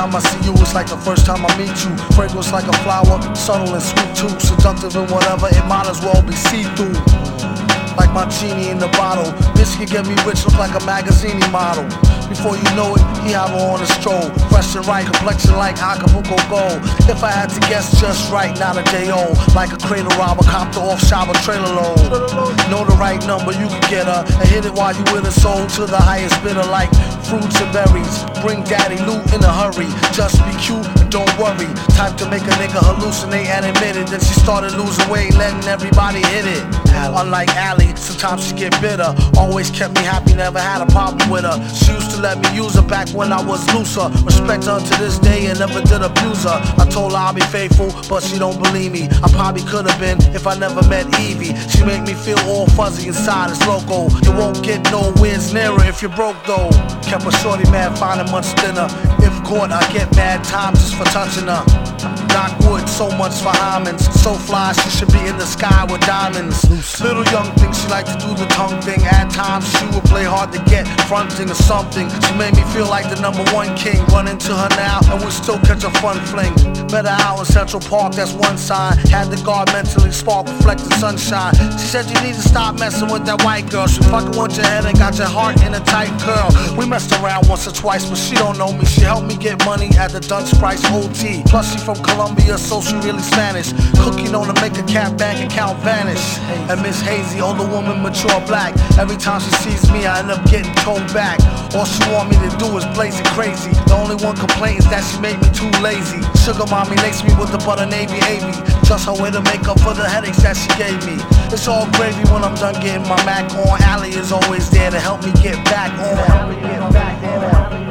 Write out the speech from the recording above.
time I see you, it's like the first time I meet you. Fragrance like a flower, subtle and sweet too. Seductive and whatever, it might as well be see-through. Like my genie in the bottle. This can get me rich, look like a magazine model. Before you know it, he have her on a stroll. Fresh and right, complexion like Acapulco gold. If I had to guess just right, not a day old. Like a cradle robber, copter off shop, trailer load. Know the right number, you can get her and hit it while you with her soul to the highest bidder. Like fruits and berries, bring daddy loot in a hurry. Just be cute and don't worry. Type to make a nigga hallucinate and admit it. Then she started losing weight, letting everybody hit it. Unlike Allie, sometimes she get bitter. Always kept me happy, never had a problem with her. She used to let me use her back when I was looser. Respect her to this day and never did abuse her. I told her I'll be faithful, but she don't believe me. I probably could have been if I never met Evie. She make me feel all fuzzy inside, it's loco. You won't get nowhere nearer if you're broke though. Kept a shorty mad, finding much thinner. If caught, I get mad time just for touching her. Knockwood, so much for Hymens. So fly, she should be in the sky with diamonds. Little young thing, she like to do the tongue thing. At times she would play hard to get, fronting or something. She made me feel like the #1 king. Run into her now and we still catch a fun fling. Met her out in Central Park, that's one sign. Had the guard mentally spark, reflecting sunshine. She said you need to stop messing with that white girl. She fucking want your head and got your heart in a tight curl. We messed around once or twice, but she don't know me. She helped me get money at the Dunce Price OT. Plus she from Colombia, so she really Spanish. Cookie known to make a cat bank account vanish. And Miss Hazy, older woman, mature black. Every time she sees me, I end up getting towed back. All she want me to do is blaze it crazy. The only one complaint is that she made me too lazy. Sugar mommy laced me with the butter navy avy. Just her way to make up for the headaches that she gave me. It's all gravy when I'm done getting my Mac on. Allie is always there to help me get back on.